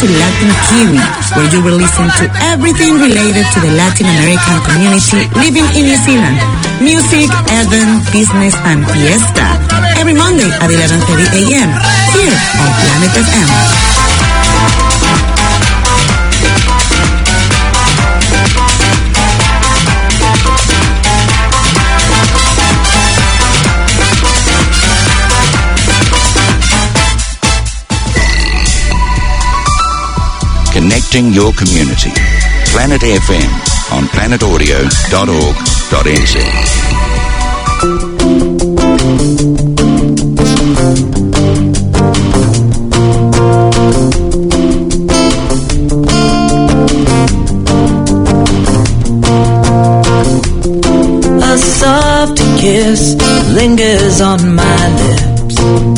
to Latin Kiwi, where you will listen to everything related to the Latin American community living in New Zealand. Music, event, business, and fiesta. Every Monday at 11:30 a.m. here on Planet FM. Connecting your community. Planet FM on planetaudio.org.nz. A soft kiss lingers on my lips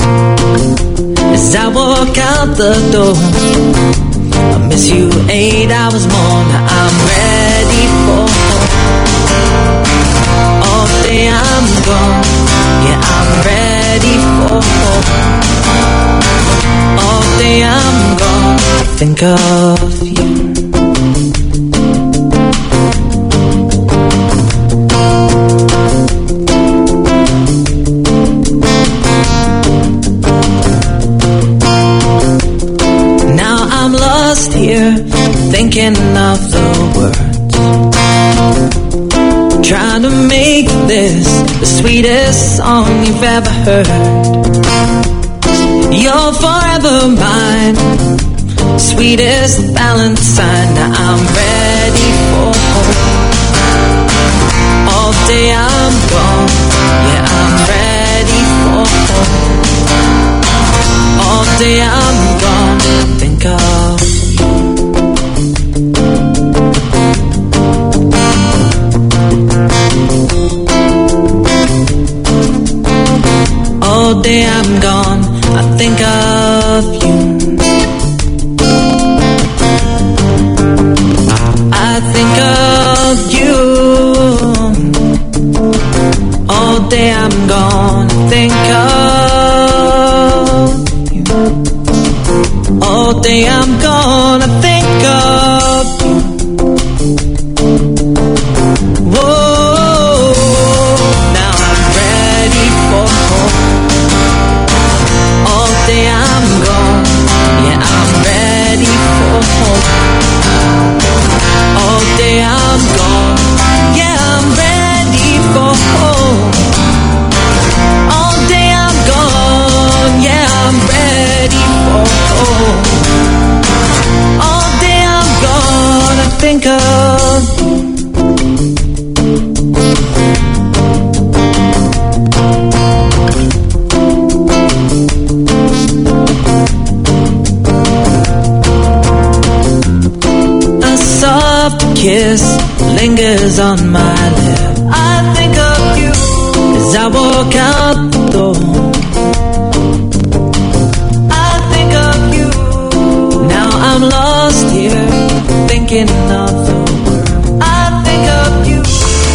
as I walk out the door. I miss you 8 hours more. Now I'm ready for all day I'm gone. Yeah, I'm ready for all day I'm gone. I think of you. Here, thinking of the words, trying to make this the sweetest song you've ever heard. You're forever mine, sweetest Valentine. Now I'm ready for all day I'm gone. Yeah, I'm ready for all day I'm gone. Think of all day I'm gone, I think of you. I think of you. All day I'm gone, I think of you. All day I'm gone, I think of you. Whoa, now I'm ready for all day I'm gone. Yeah, I'm ready for all day I'm gone. Yeah, I'm ready for all day I'm gone. Yeah, I'm ready for all day I'm gone. I think of a soft kiss lingers on my lip. I think of you as I walk out the door. I think of you. Now I'm lost here, thinking of the world. I think of you.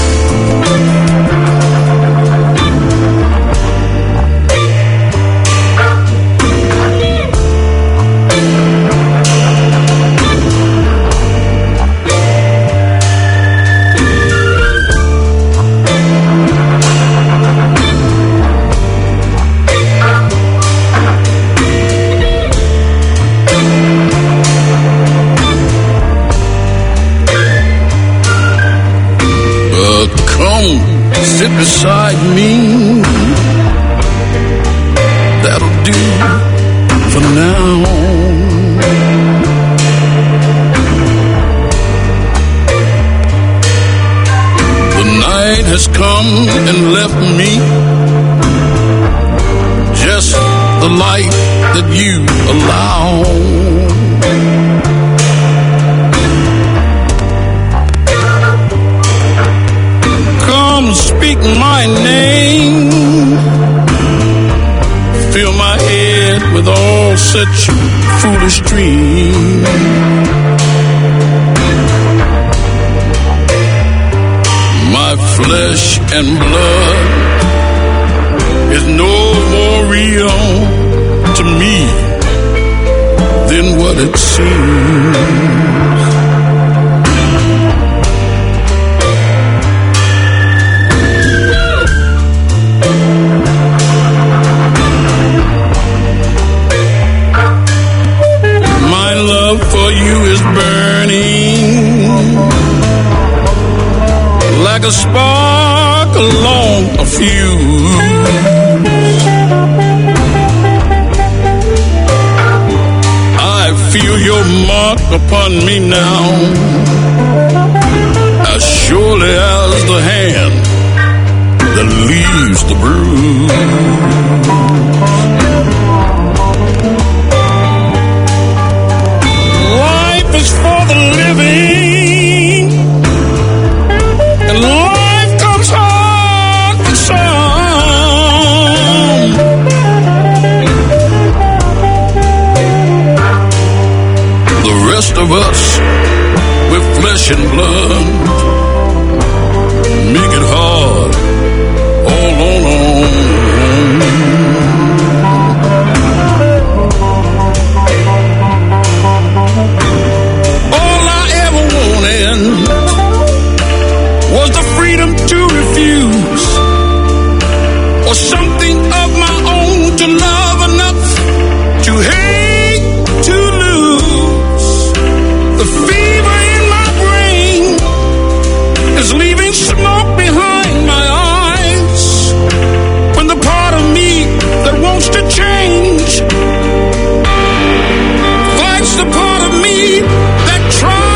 Sit beside me. That'll do for now. The night has come and left me just the light that you allow. Speak my name, fill my head with all such foolish dreams. My flesh and blood is no more real to me than what it seems. My love for you is burning like a spark along a fuse. Feel your mark upon me now, as surely as the hand that leaves the bruise. Life is for the living, and life comes hard for some. The rest of us, with flesh and blood, make it hard all on our own. All I ever wanted was the freedom to refuse, or something of my own to love enough to hate, to lose. The fever in my brain is leaving smoke behind my eyes. When the part of me that wants to change fights the part of me that tries.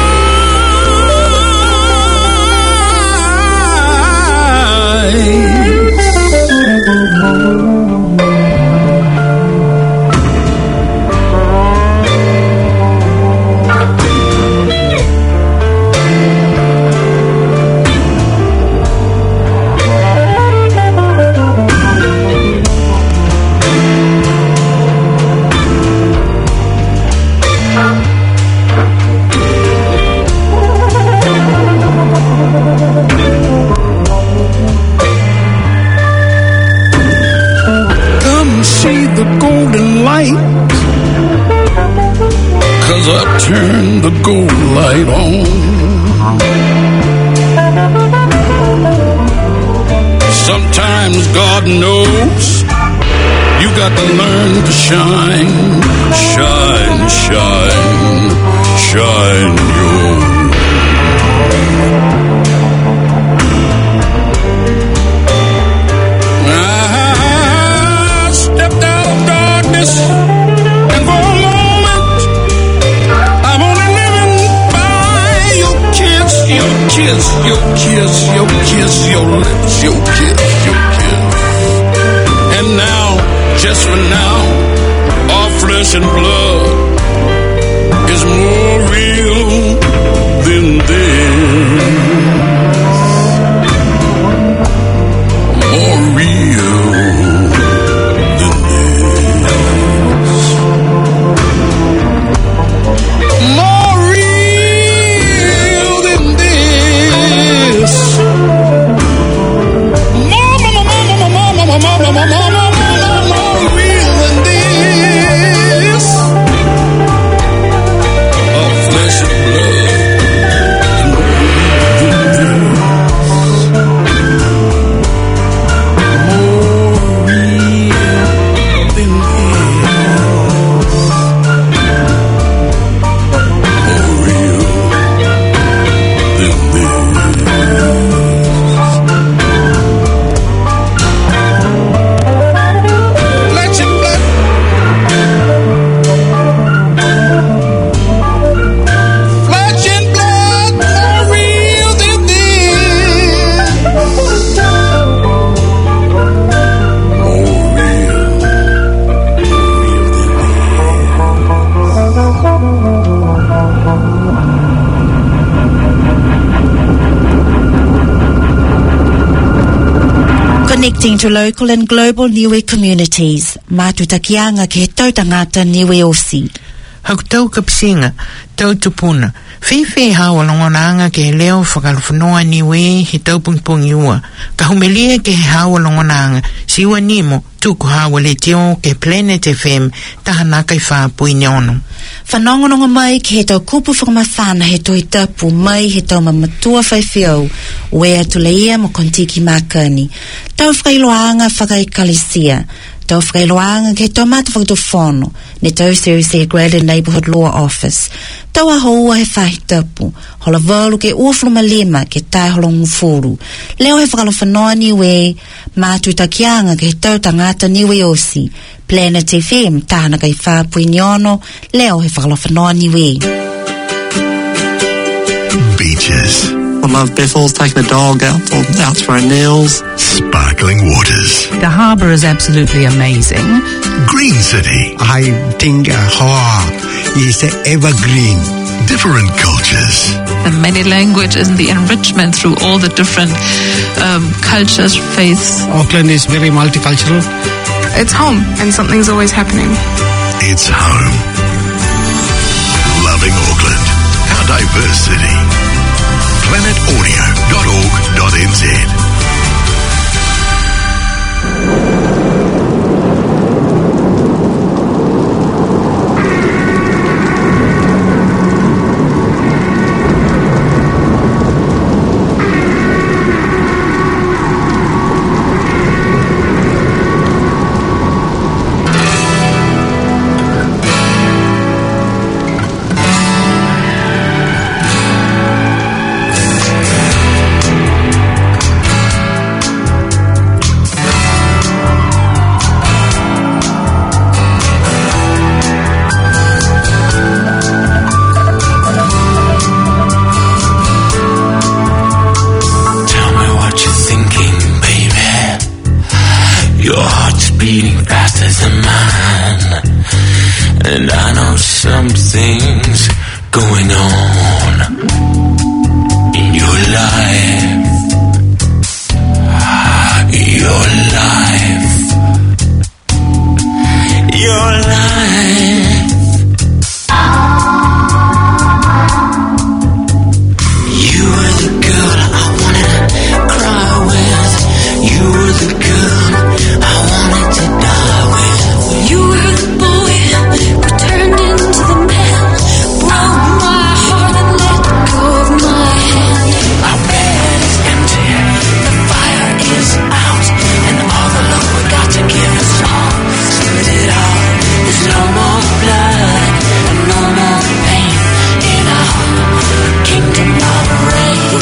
Cause I turned the gold light on. Sometimes God knows you got to learn to shine, shine, shine, shine your. I stepped out of darkness. Your kiss, your kiss, your lips, your kiss, your kiss. And now, just for now, our flesh and blood is more real than this. More real than this. More real than this. More real than this. Of flesh and blood. Connecting to local and global Niue communities. Matutakianga ke he tautangata Niue Osi. Hau tau kapsinga, tau tupuna, Fefe hawa longonanga ke leo whakalwhanoa niwe he taupungpungi ua. Ka humelia ke he hawa longonanga siwa nimo tuku hawa le teo ke Planet FM tahanaka I whapui nyono. Whanongononga mai ke he tau kupu whakamawhana he toi tapu mai he tau mamatua whaiwhiau wea tuleia mo kontiki makani. Tau whakailoanga whakaikalisia. Tau whakailoanga ke tau mata whakatofono ne tau Series Graded Neighbourhood Law Office. Tau ahoua he whahi tapu, hola walu ke uafluma lima ke tai holongu furu. Leo he whakalowhanoa niwe, mātu takianga ke he tau tangata niwe osi. Planet FM, tahana kai whapui niono, leo he whakalowhanoa niwe. Beaches. I love Bethel's taking the dog out for her nails. Sparkling waters. The harbour is absolutely amazing. Green City. I think Hawaii is evergreen. Different cultures. The many languages and the enrichment through all the different cultures, faiths. Auckland is very multicultural. It's home and something's always happening. It's home. Loving Auckland. Our diverse city. planetaudio.org.nz. And I know something's going on in your life. Your life. Your life. You were the girl I wanted to cry with. You were the girl I wanted to die with. You were the boy who turned into the man, broke my heart and let go of my hand. Our bed is empty, the fire is out, and all the love we got to give us all. Spit it out. There's no more blood and no more pain in our kingdom of rain.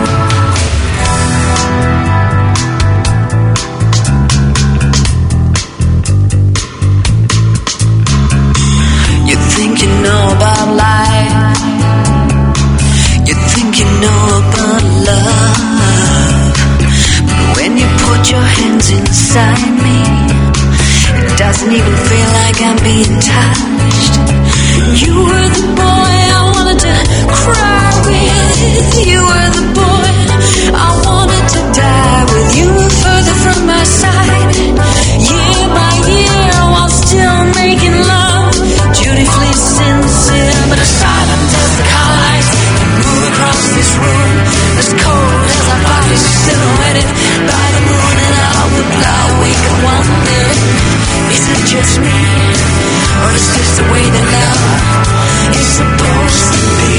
You think you know about life. You think you know about love. But when you put your hands inside me, it doesn't even feel like I'm being touched. You were the boy I wanted to cry with. You were the boy I wanted to die with. You were further from my side, year by year, while still making love. Dutifully sincere, but as silent as the car lights that move across this room, as cold as our bodies silhouetted by the moon. And I would lie awake and wonder, is it just me, or is this the way that love is supposed to be?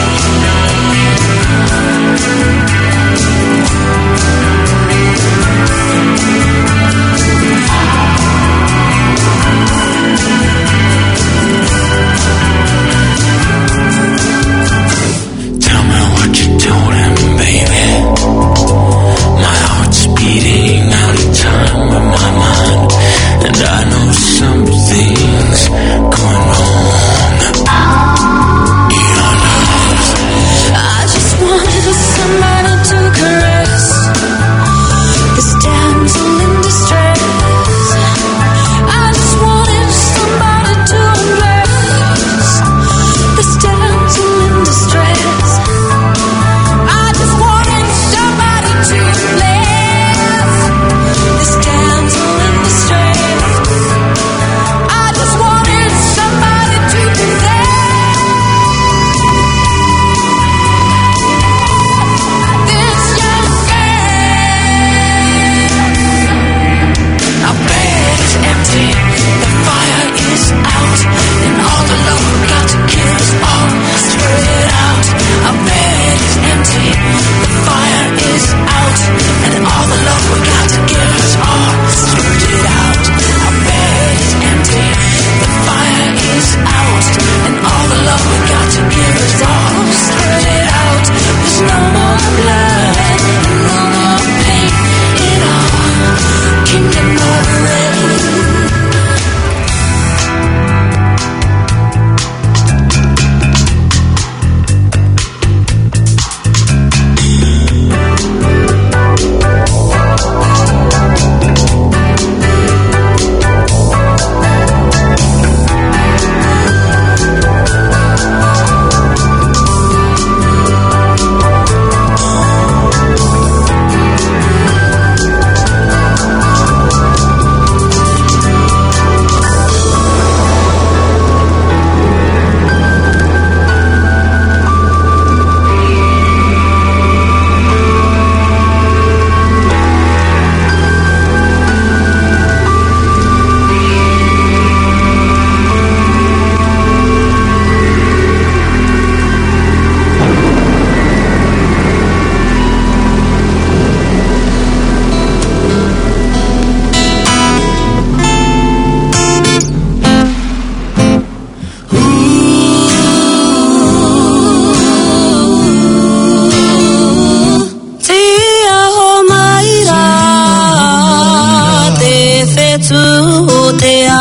Tell me what you told him, baby. My heart's beating out of time with my mind, and I know something's going wrong.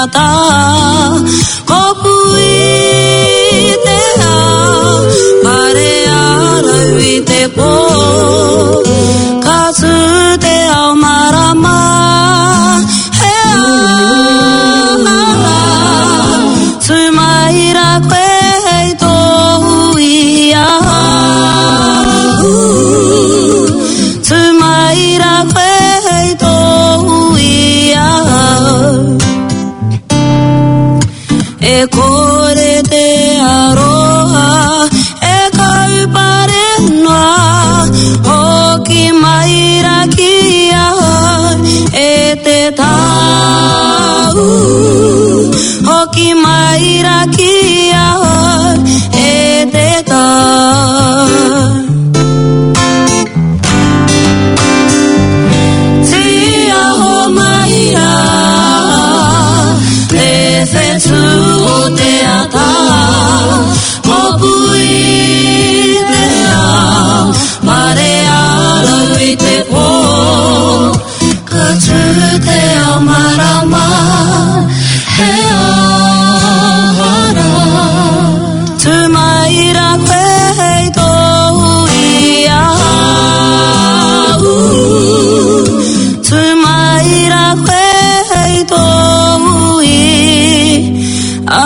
ata kopui te a pare ara te po katsu te ao marama he a tumaira koe to ia tumaira koe to ia e kore te aroha e kaupare noa hoki maira kia e te tau hoki maira kia e te tau tia ho maira te whetu o te ata kopui te ao mare alau i te pō katū te ao marama he ahara tumaira koe tōu ia tumaira koe tōu ia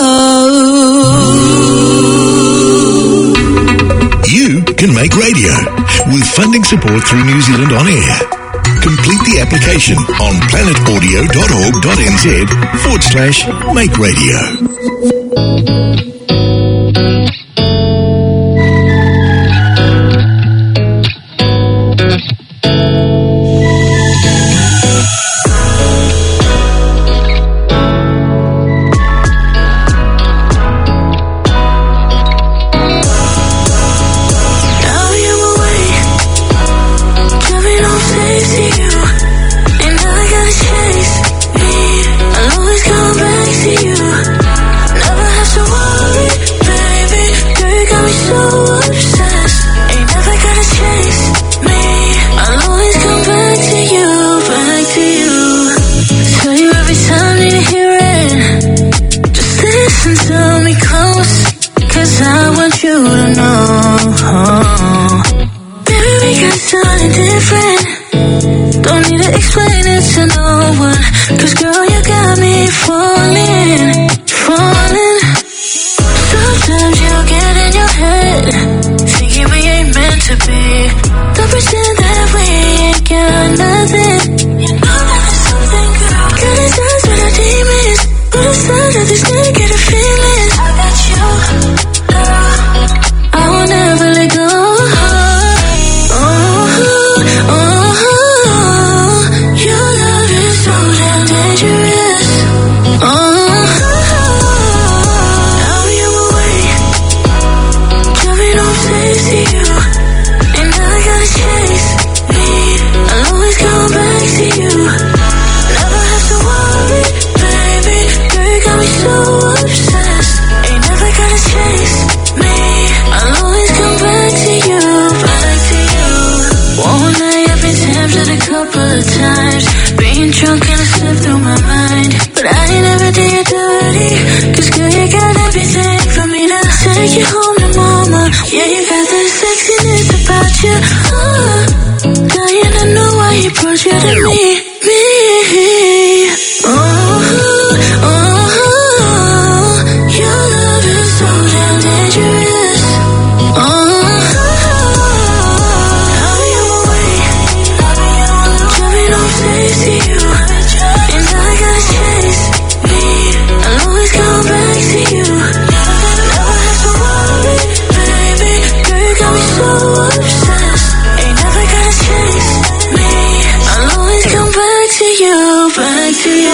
You can make radio with funding support through New Zealand On Air. Complete the application on planetaudio.org.nz/make radio. Now you're away, coming on chasing you, and I gotta chase me. I'll always come back to you. Never have to worry, baby. Girl, you got me so obsessed. Ain't never gonna chase me. I'll always come back to you, back to you. Tell you every time you hear it. Just listen to me close, 'cause I want you to know. Baby, we got something different. Don't need to explain it to no one, 'cause girl, you got me falling, falling. Sometimes you get in your head, thinking we ain't meant to be. Don't pretend that we ain't got nothing. You know that there's something, girl. Got us eyes with our demons, but aside of these negative feelings, I got you, girl. I will never let go. Your love is so damn dangerous. Now you're away, coming on chasing you, and I gotta chase me. I'll always come back to you. Never have to worry, baby. Girl, you got me so obsessed. Ain't never gonna chase me. I'll always come back to you, back to you. One night I've been tempted a couple of times, being drunk and it slipped through my mind, but I ain't never did you dirty, 'cause girl, you got everything for me to take you home to mama. Yeah, you got that sexiness about you. Dying to know why you brought you to me. Your love is so damn dangerous. Now you're away, coming on chasing you, and I gotta chase me. I'll always come back to you. Never have to worry, baby. Girl, you got me so obsessed. Ain't never gonna chase me. I'll always come back to you, back to you.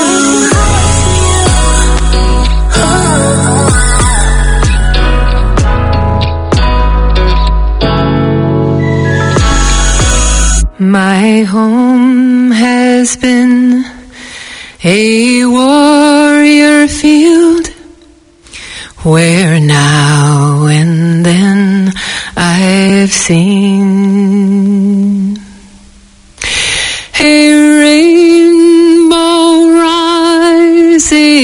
My home has been a warrior field where now and then I've seen a rainbow rising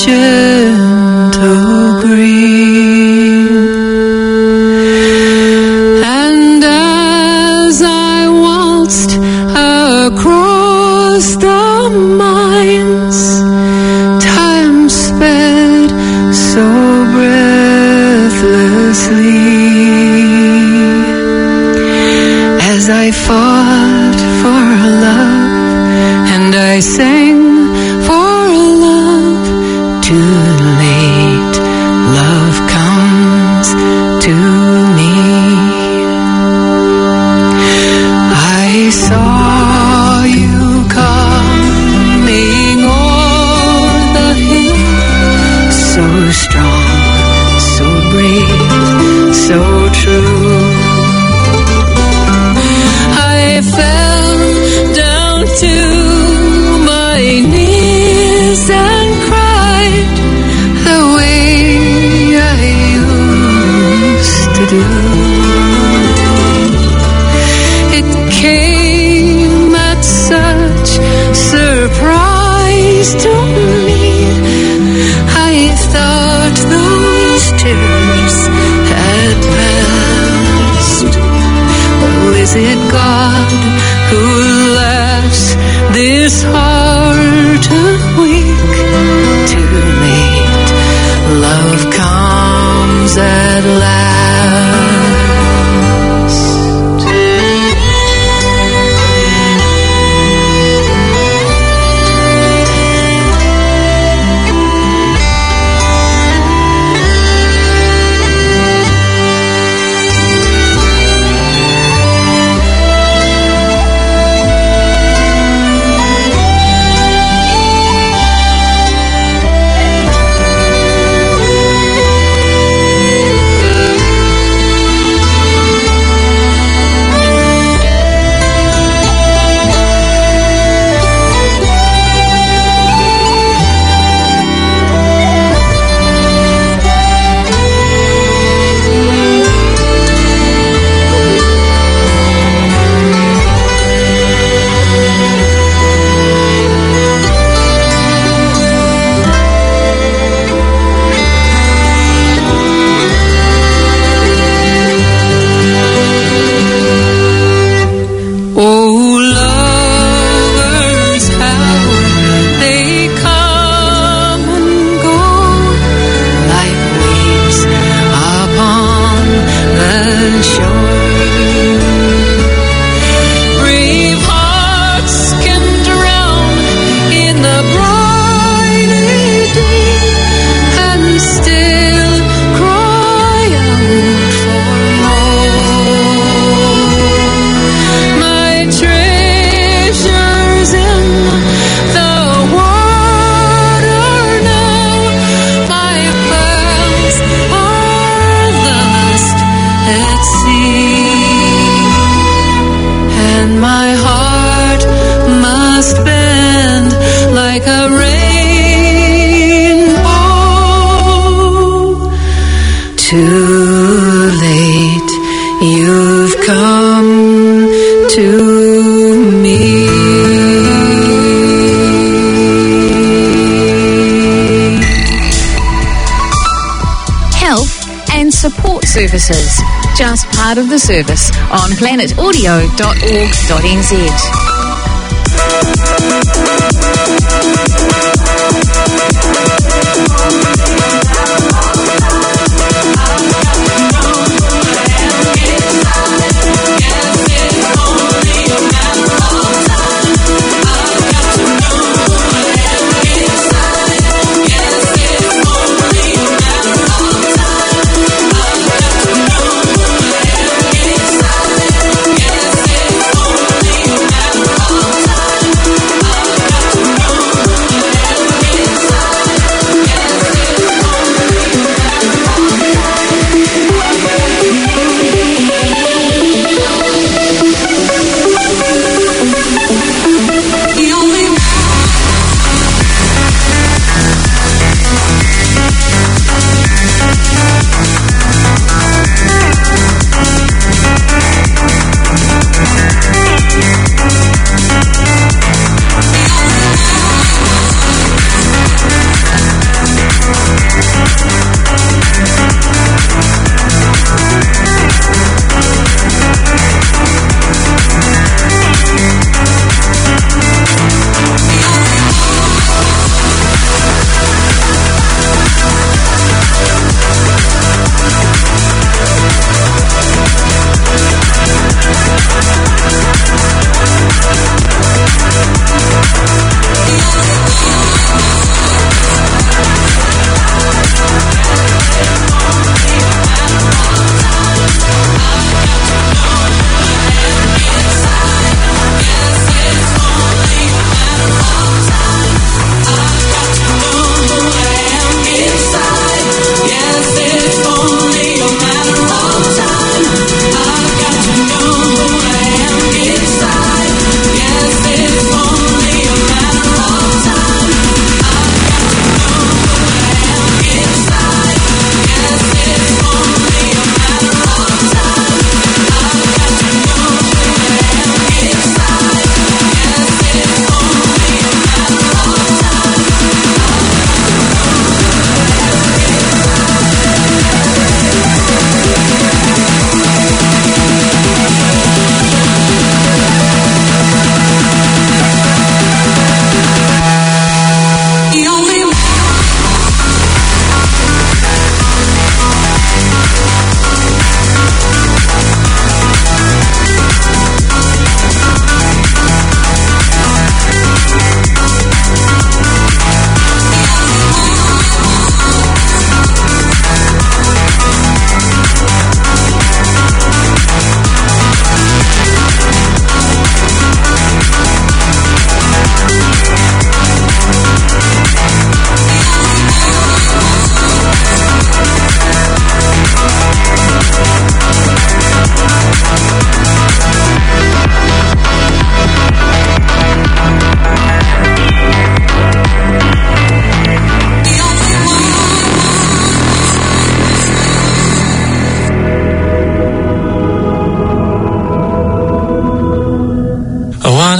gentle green. And as I waltzed across the mines, time sped so breathlessly. As I fought for love, and I sang for love, too late love comes to me. I saw you coming o'er the hill, so strong, so brave, so true. I fell down to my knees and cried the way I used to do. It came at such surprise to me. I thought those tears had passed. Oh, is it God who laughs this heart of weak? Too late, love comes at last. Too late, you've come to me. Health and support services, just part of the service on planetaudio.org.nz. Yes,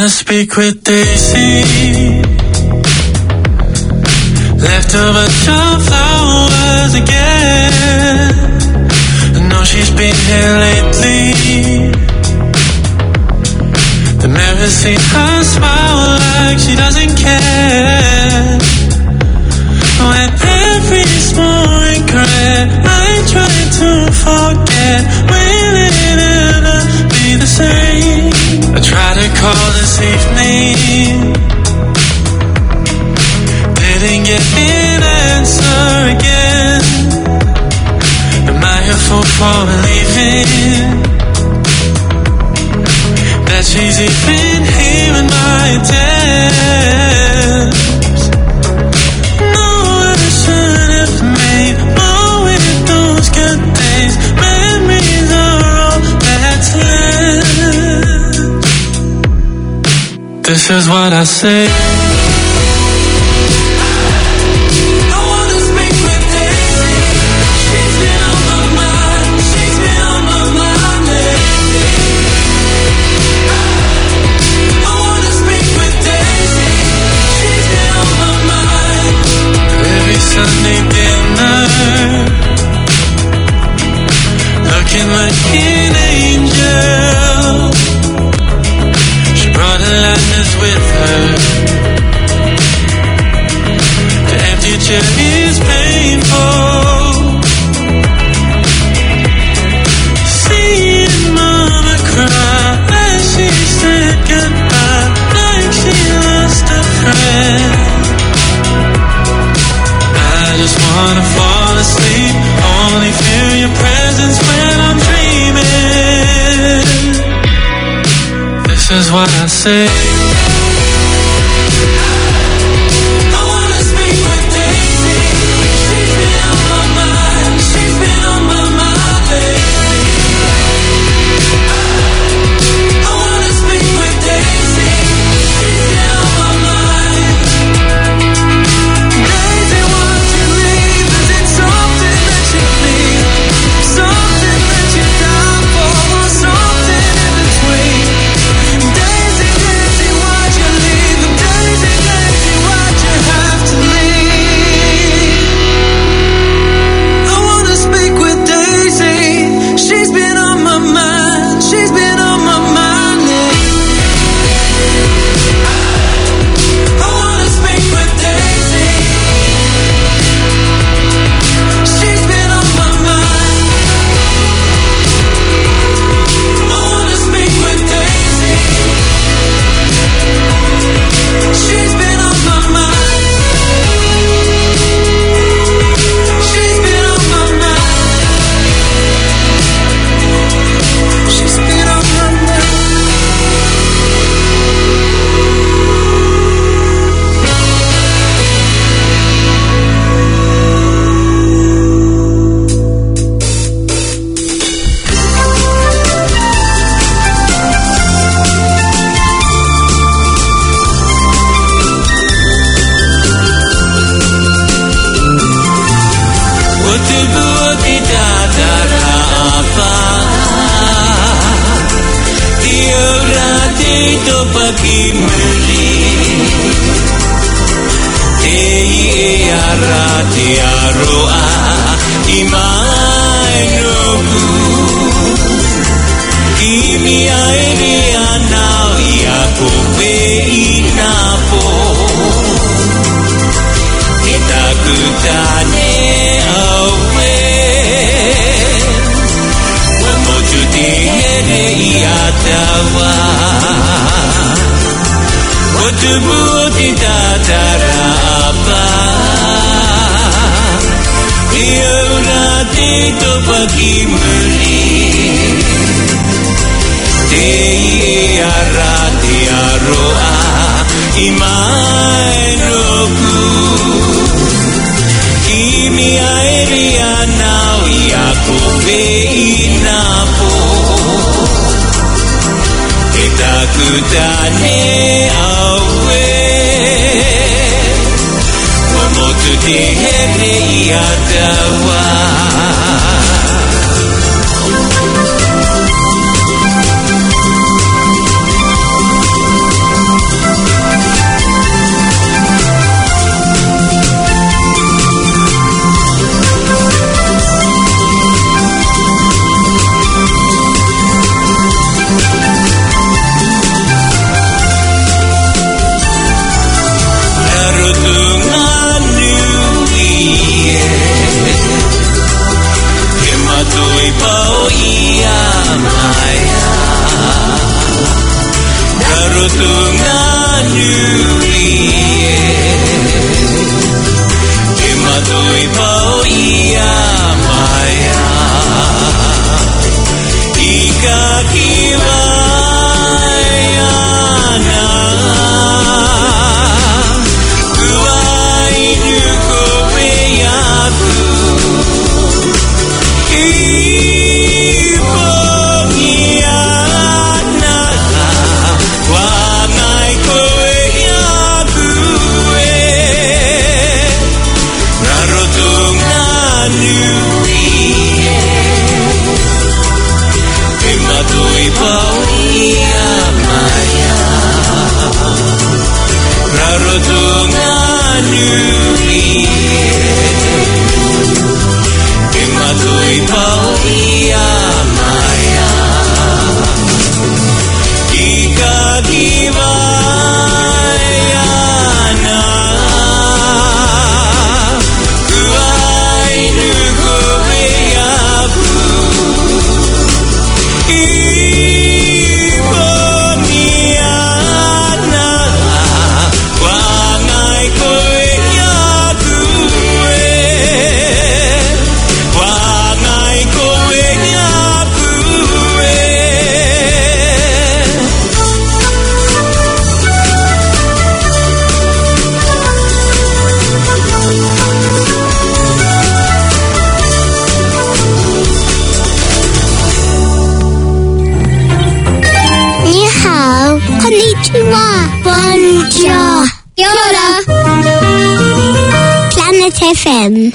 wanna speak with Daisy. Left a bunch of flowers again. I know she's been here lately. I've never seen her smile like she doesn't care. When every small regret I try to forget, will it ever be the same? I tried to call this evening, didn't get an answer again. Am I a fool for believing that she's even hearing my attempts? No, I should have made more with those good days. Memories are all that's left. This is what I say. Sunday dinner, looking like an angel. She brought her lightness with her. The empty chair is painful. Seeing Mama cry as she said goodbye, like she lost a friend. I just wanna fall asleep, only feel your presence when I'm dreaming. This is what I say. I wanna speak with Daisy. She's been on my mind, she's been on my mind lately. I wanna speak with Daisy. She's been on my mind. Daisy, won't you leave? Is it something that you feel? Something that you die for? Or something in between? Daisy, Daisy, why'd you leave? Daisy, Daisy, why'd you have to leave? I wanna speak with Daisy. She's been on my mind. She's been on my mind lately. I wanna speak with Daisy. She's been on my mind. I wanna speak with Daisy. She's been on my mind. She's been on my mind. She's been on my mind. FM.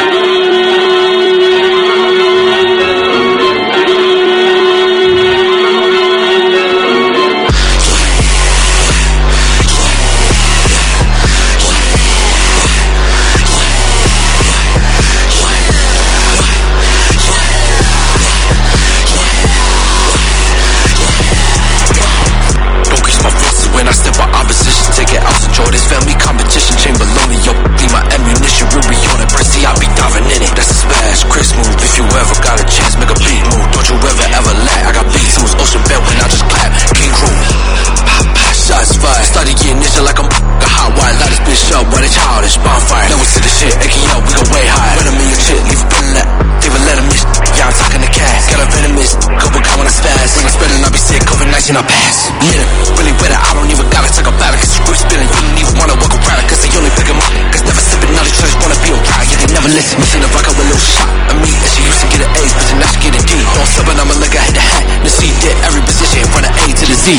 This family competition, chamber lonely, yo, be my ammunition, we'll be on it, Percy, I'll be diving in it. That's a smash, Chris move, if you ever got a chance, make a beat move. Don't you ever lag, I got beats, it was ocean belt when I just clap, king crew. Shots fired, started getting this shit like I'm a hot wire, light this bitch up, while they childish, bonfire. Never see the shit, AKO, we go way high. When I'm in your shit, leave a pen let, they will let him miss. Yeah, I'm talking the cast, got a venomous, couple guy when I spaz. When I spreading, I'll be sick, COVID-19, I pass. Yeah, really better, I don't even gotta take a ballot, cause you spinning, you don't even wanna walk around it, cause they only pick 'em up. Cause never sipping, all these church wanna be a ride, yeah, they never listen. Missing the vodka with a little shot of me, and she used to get an A, but now she get a D. Don't sub it, I'ma look at the hat, the C did every position from the A to the Z.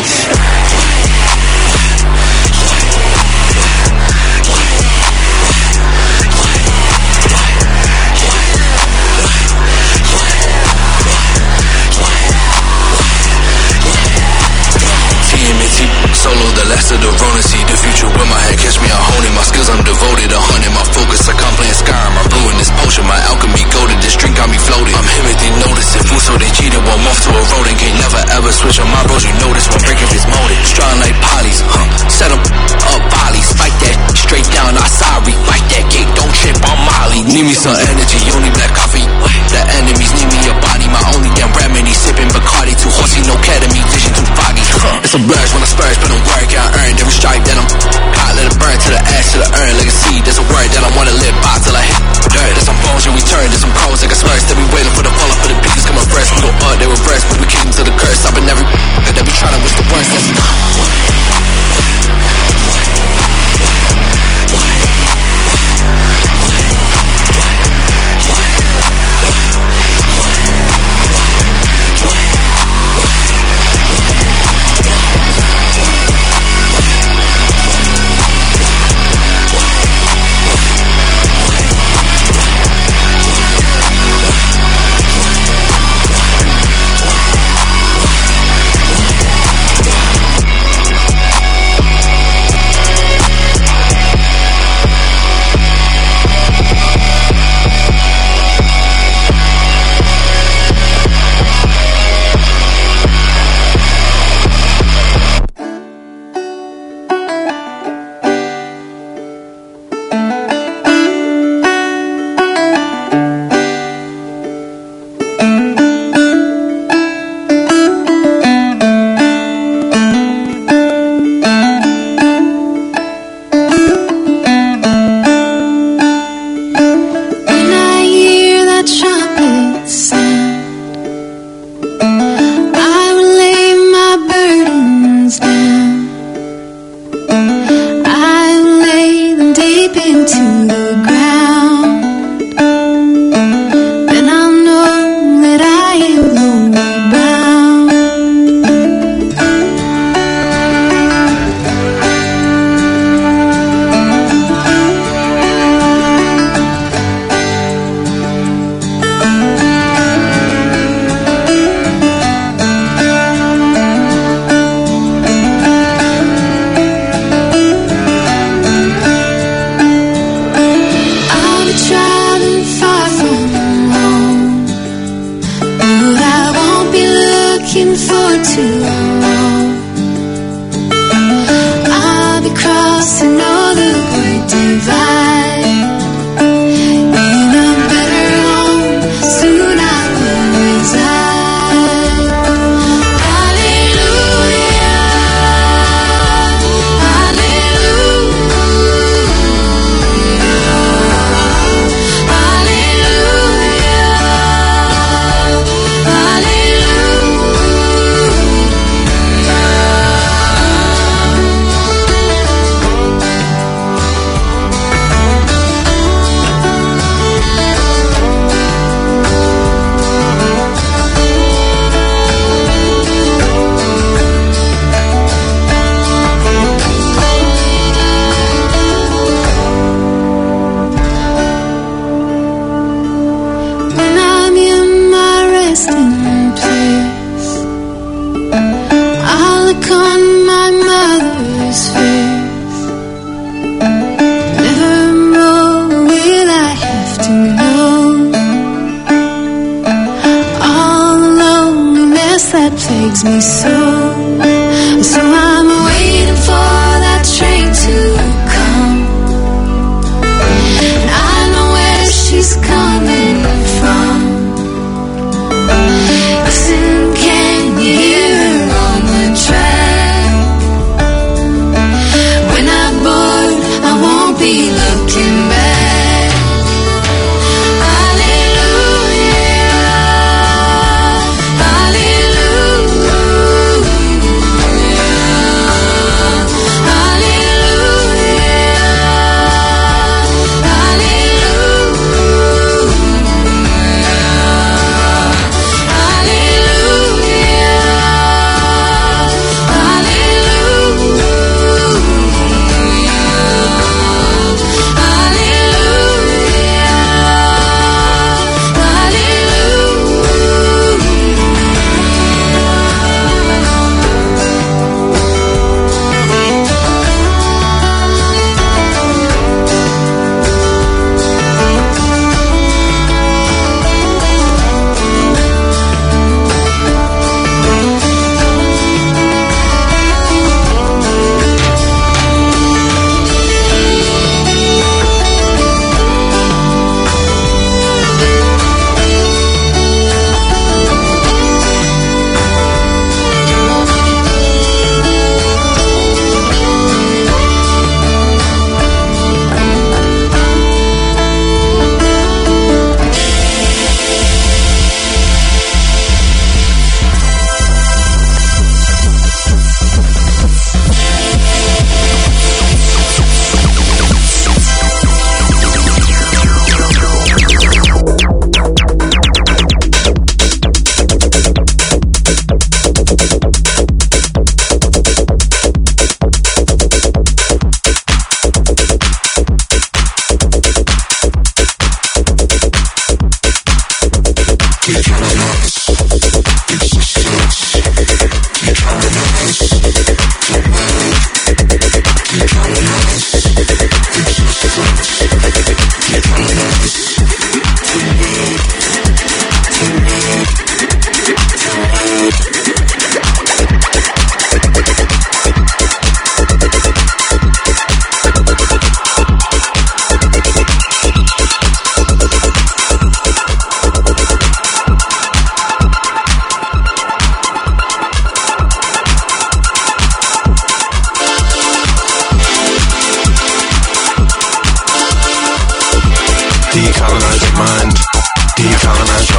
Solo, the last of the Rona, see the future with my head. Catch me, I hone it. My skills, I'm devoted. 100, my focus, I come playing Skyrim. I'm brewing this potion, my alchemy golden. This drink got me floating. I'm him if they notice it. Fool, so they cheated. One off to a rodent. Can't never ever switch on my bros. You know this one breaking this molded. Strong like polys, set them up volleys. Fight that straight down, I sorry. Fight that gate, don't trip on Molly. Need me some energy, only black coffee. The enemies need me a body. My only damn remedy. Sipping Bacardi, too horsey, no ketamine. Vision too foggy. It's a blurge when I spurge, but I'm work, I earned every stripe that I'm got, let it burn to the ash, to the urn, like a seed. There's a word that I wanna live by till I hit dirt. There's some bones and we turn, there's some cones like a slurs. They be waiting for the fall off for the beats coming fresh. We go up, they reverse, but we keep them to the curse. I've been every that they be trying to wish the worst.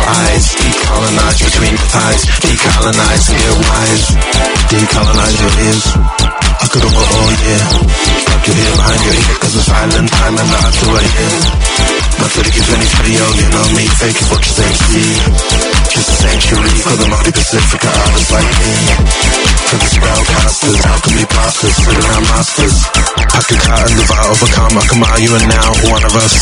eyes. Decolonize between your thighs. Decolonize and get wise. Decolonize your ears. I could have all year. Tuck your hair behind your ear, cause it's silent time and not to right here. Not to the kids when it's video, you know me, fake it, but just MC. Just a sanctuary for the multi-Pacifica artists like me. For the spellcasters, alchemy pastors, sit around masters. I can cut and live out, overcome, I come out, you are now one of us.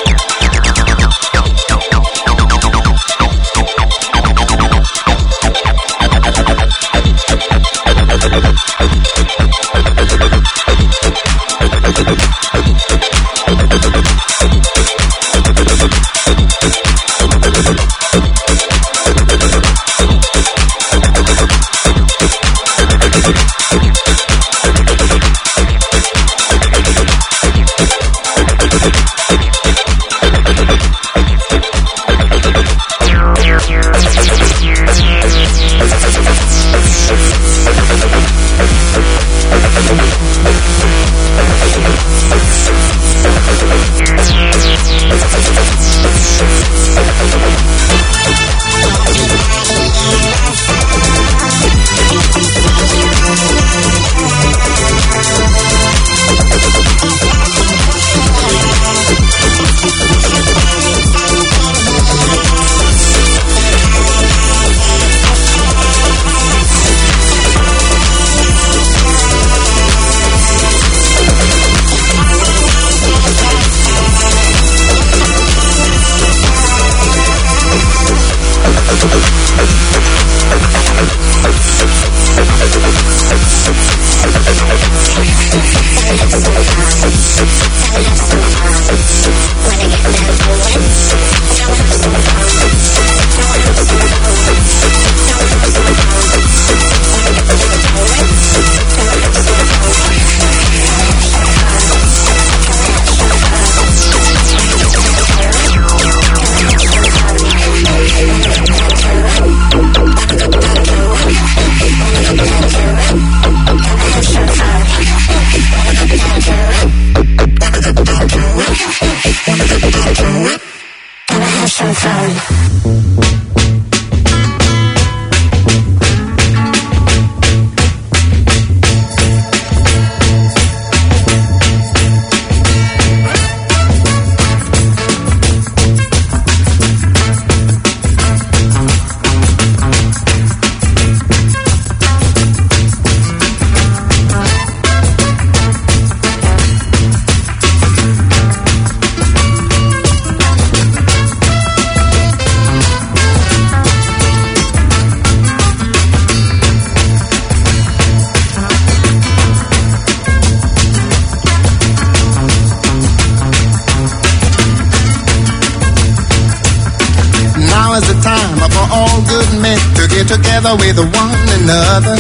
Together with one another,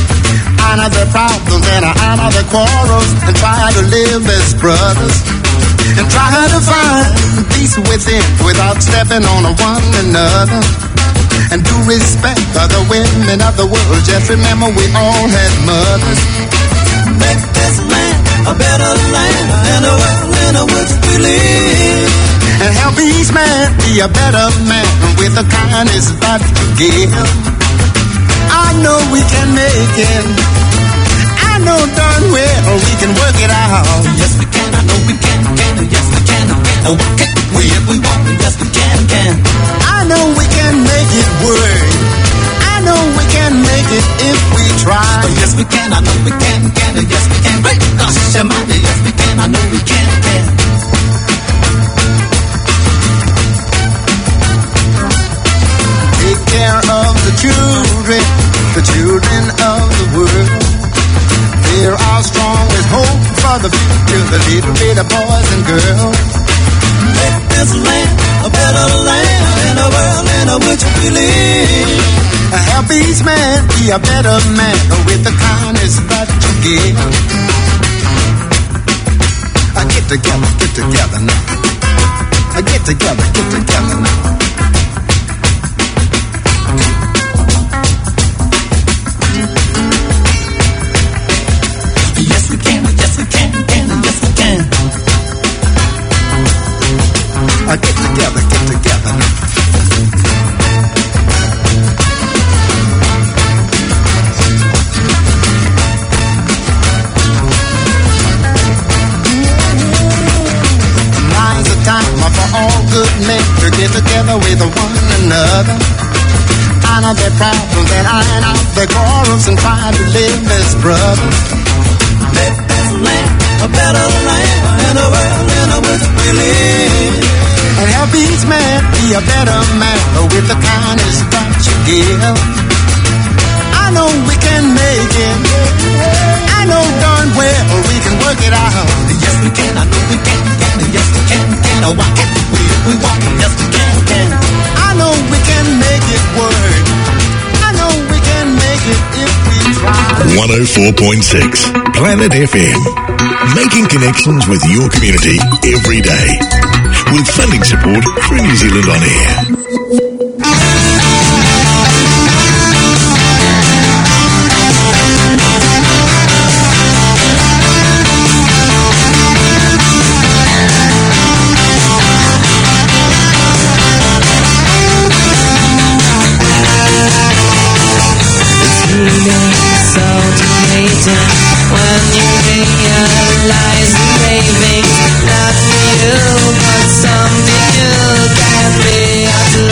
honor their problems and honor their quarrels, and try to live as brothers, and try to find peace within without stepping on one another, and do respect other women of the world. Just remember we all had mothers. Make this land a better land and a world in which we live, and help each man be a better man with the kindness that you give. I know we can make it. I know darn well we can work it out. Yes we can, I know we can, yes we can. Oh, can we if we want, yes we can. I know we can make it work. I know we can make it if we try. Oh, yes we can, I know we can, yes we can. Great, yes we can, I know we can. Take care of the children of the world. They're our strongest hope for the future, the little bitty boys and girls. Make this land a better land and a world in which we live. Help each man be a better man with the kindness that you give. Get together now. Get together now. Get together now. with one another. Iron out their problems and iron out their quarrels and try to live as brothers. Make this land a better land and a world in which we live. And help each man be a better man with the kindness that you give. I know we can make it. I know darn well we can work it out. Yes we can, I know we can. Yes we can. Why can't we if we want? Yes we can. I know we can make it work. I know we can make it if we try. 104.6 Planet FM. Making connections with your community every day. With funding support through New Zealand On Air. When you realize the cravings, not for you, but something you can be.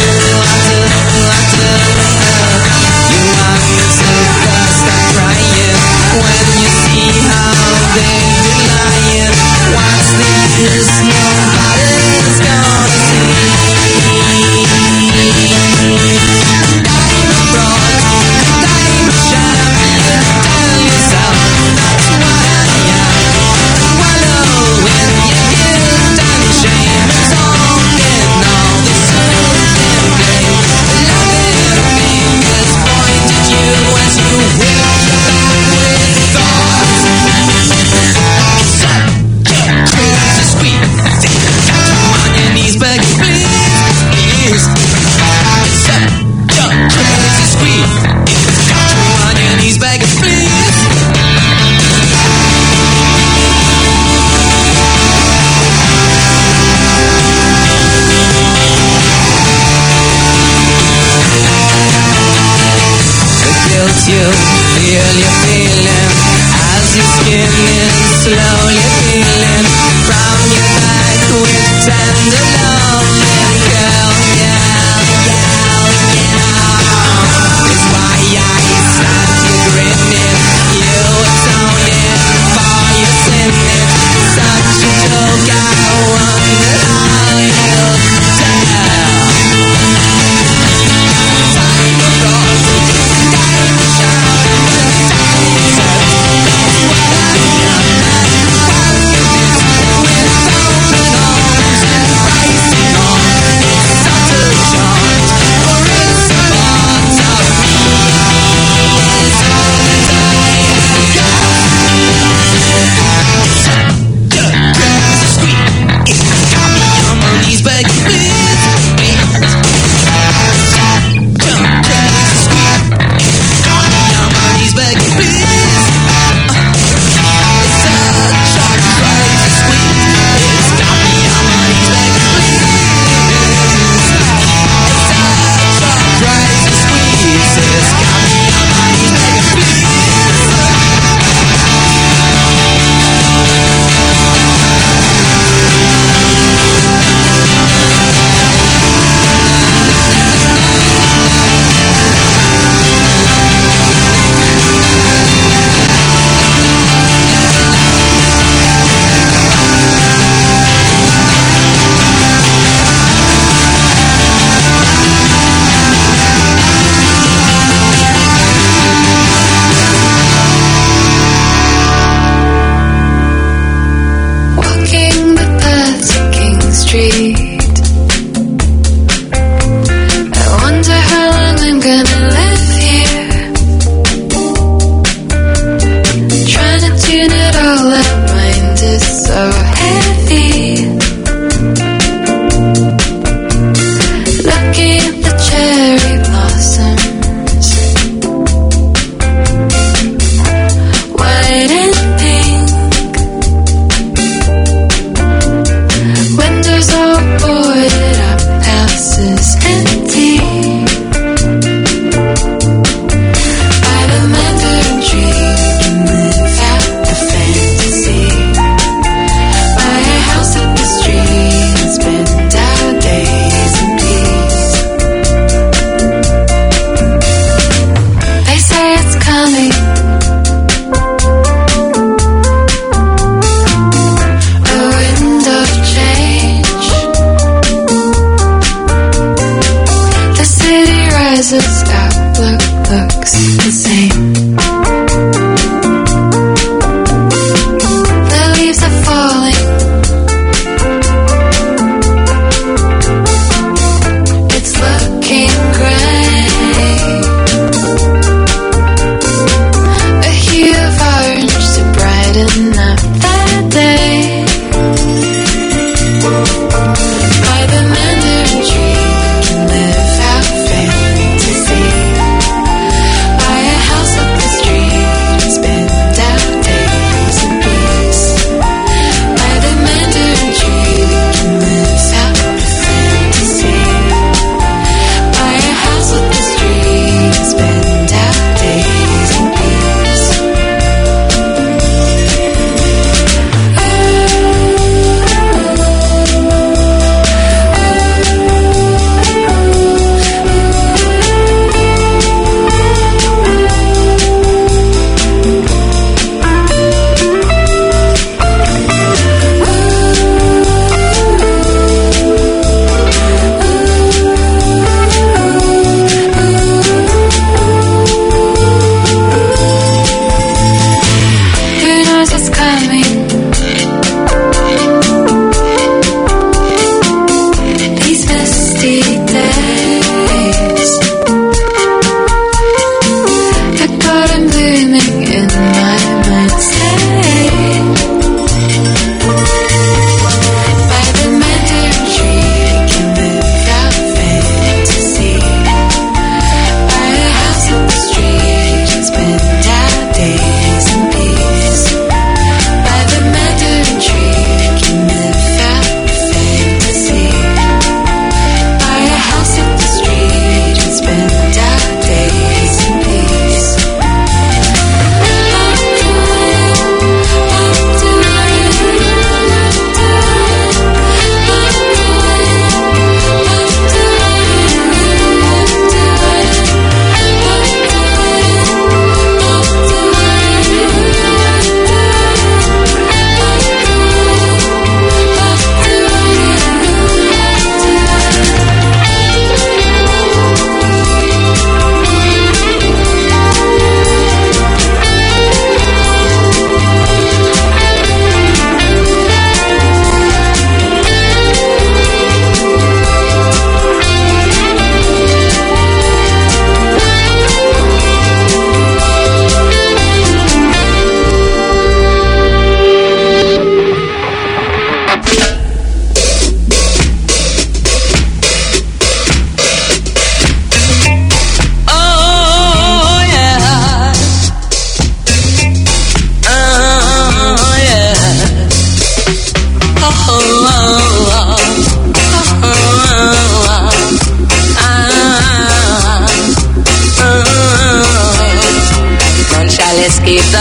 You want to stop crying when you see how they're lying. What's the use? Nobody's gonna see. Time abroad, time shine. Tell yourself that's what I am. Wallow in your guilt and shame. Talking all the soothing blame. Loving fingers point at you as you whip your back with thoughts. Suck your crazy squeeze. Got you on your knees begging please. Suck your crazy squeeze. Got you on your knees begging please. Guilt you feel you're feeling as your skin is slowly peeling from your back with tender loving, girl, it's why I stand you grinning, you atoning for your sinning, such a joke I wonder how you'll tell. Time abroad, time shine. Arms and pricing on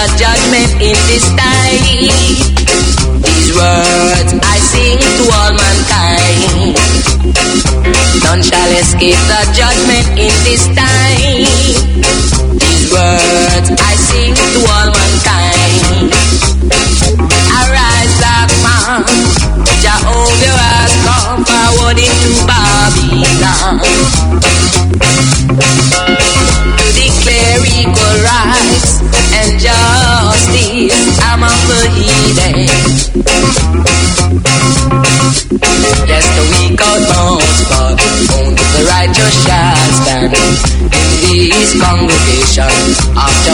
judgment in this time. These words I sing to all mankind. None shall escape the judgment in this time. These words I sing to all mankind. Arise, black man, Jehovah has come forward into Babylon to declare equal rights and justice among the heathen. Yes, the weak outmost, but only the righteous shall stand in this congregation of